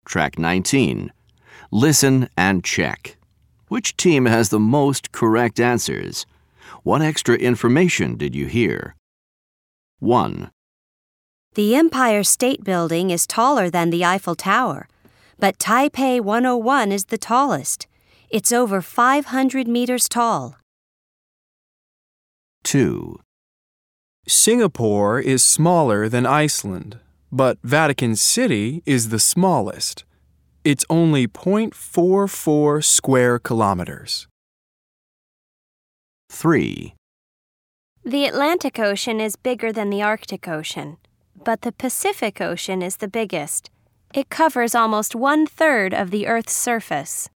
Track 19. Listen and check. Which team has the most correct answers? What extra information did you hear? 1. The Empire State Building is taller than the Eiffel Tower, but Taipei 101 is the tallest. It's over 500 meters tall. 2. Singapore is smaller than Iceland, but Vatican City is the smallest. It's only 0.44 square kilometers. 3. The Atlantic Ocean is bigger than the Arctic Ocean, but the Pacific Ocean is the biggest. It covers almost 1/3 of the Earth's surface.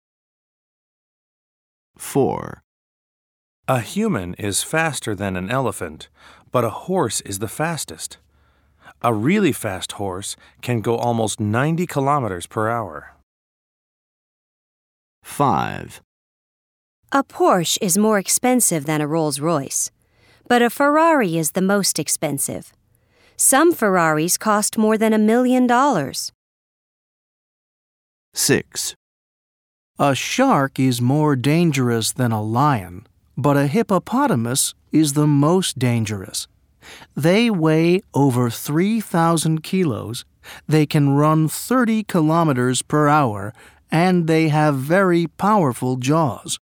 4. A human is faster than an elephant, but a horse is the fastest. A really fast horse can go almost 90 kilometers per hour. 5. A Porsche is more expensive than a Rolls-Royce, but a Ferrari is the most expensive. Some Ferraris cost more than $1 million. 6. A shark is more dangerous than a lion, but a hippopotamus is the most dangerous. They weigh over 3,000 kilos, they can run 30 kilometers per hour, and they have very powerful jaws.